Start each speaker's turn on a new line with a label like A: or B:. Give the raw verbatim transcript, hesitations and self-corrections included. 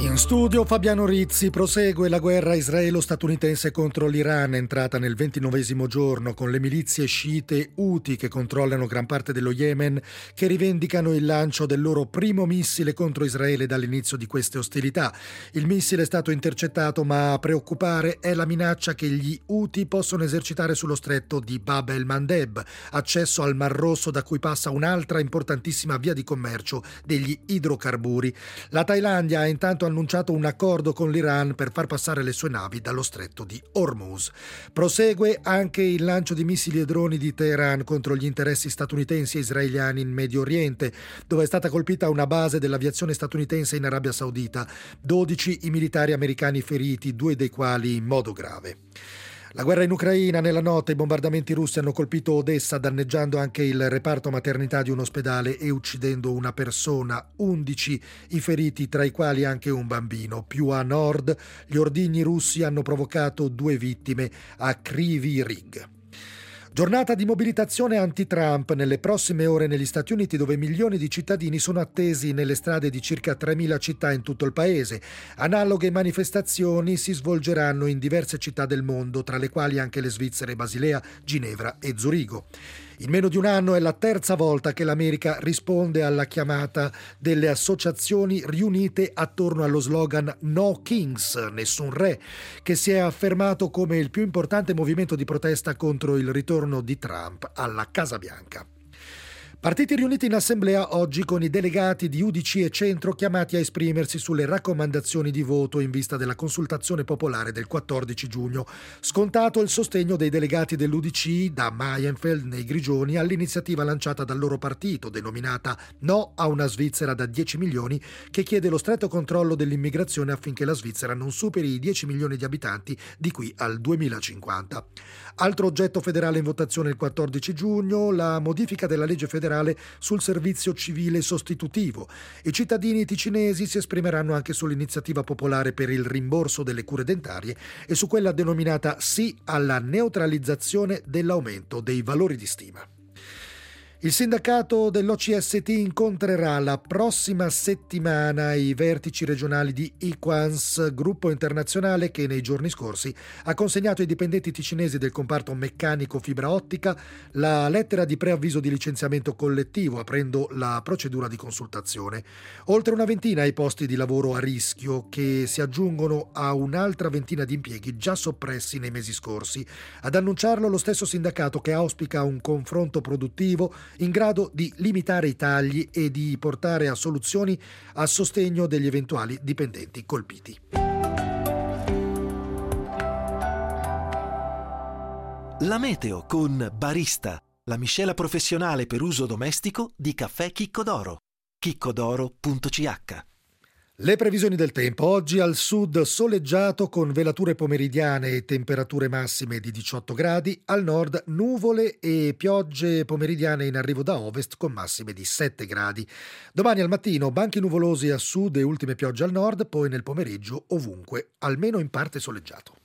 A: In studio Fabiano Rizzi. Prosegue la guerra israelo-statunitense contro l'Iran, entrata nel ventinovesimo giorno, con le milizie sciite Houthi che controllano gran parte dello Yemen, che rivendicano il lancio del loro primo missile contro Israele dall'inizio di queste ostilità. Il missile è stato intercettato, ma a preoccupare è la minaccia che gli Houthi possono esercitare sullo stretto di Bab el-Mandeb, accesso al Mar Rosso da cui passa un'altra importantissima via di commercio degli idrocarburi. La Thailandia ha intanto annunciato un accordo con l'Iran per far passare le sue navi dallo stretto di Hormuz. Prosegue anche il lancio di missili e droni di Teheran contro gli interessi statunitensi e israeliani in Medio Oriente, dove è stata colpita una base dell'aviazione statunitense in Arabia Saudita. dodici i militari americani feriti, due dei quali in modo grave. La guerra in Ucraina. Nella notte i bombardamenti russi hanno colpito Odessa, danneggiando anche il reparto maternità di un ospedale e uccidendo una persona. undici i feriti, tra i quali anche un bambino. Più a nord, gli ordigni russi hanno provocato due vittime a Kryvyi Rih. Giornata di mobilitazione anti-Trump nelle prossime ore negli Stati Uniti, dove milioni di cittadini sono attesi nelle strade di circa tremila città in tutto il paese. Analoghe manifestazioni si svolgeranno in diverse città del mondo, tra le quali anche le Svizzere, Basilea, Ginevra e Zurigo. In meno di un anno è la terza volta che l'America risponde alla chiamata delle associazioni riunite attorno allo slogan No Kings, nessun re, che si è affermato come il più importante movimento di protesta contro il ritorno di Trump alla Casa Bianca. Partiti riuniti in assemblea oggi con i delegati di U D C e Centro chiamati a esprimersi sulle raccomandazioni di voto in vista della consultazione popolare del quattordici giugno. Scontato il sostegno dei delegati dell'U D C da Mayenfeld nei Grigioni all'iniziativa lanciata dal loro partito, denominata No a una Svizzera da dieci milioni, che chiede lo stretto controllo dell'immigrazione affinché la Svizzera non superi i dieci milioni di abitanti di qui al duemilacinquanta. Altro oggetto federale in votazione il quattordici giugno, la modifica della legge federale sul servizio civile sostitutivo. I cittadini ticinesi si esprimeranno anche sull'iniziativa popolare per il rimborso delle cure dentarie e su quella denominata Sì alla neutralizzazione dell'aumento dei valori di stima. Il sindacato dell'O C S T incontrerà la prossima settimana i vertici regionali di Equans, gruppo internazionale che nei giorni scorsi ha consegnato ai dipendenti ticinesi del comparto meccanico fibra ottica la lettera di preavviso di licenziamento collettivo, aprendo la procedura di consultazione. Oltre una ventina i posti di lavoro a rischio, che si aggiungono a un'altra ventina di impieghi già soppressi nei mesi scorsi. Ad annunciarlo lo stesso sindacato, che auspica un confronto produttivo in grado di limitare i tagli e di portare a soluzioni a sostegno degli eventuali dipendenti colpiti.
B: La meteo con Barista, la miscela professionale per uso domestico di caffè Chicco d'Oro. chiccodoro punto c h.
A: Le previsioni del tempo. Oggi al sud soleggiato con velature pomeridiane e temperature massime di diciotto gradi, al nord nuvole e piogge pomeridiane in arrivo da ovest con massime di sette gradi. Domani al mattino banchi nuvolosi a sud e ultime piogge al nord, poi nel pomeriggio ovunque, almeno in parte soleggiato.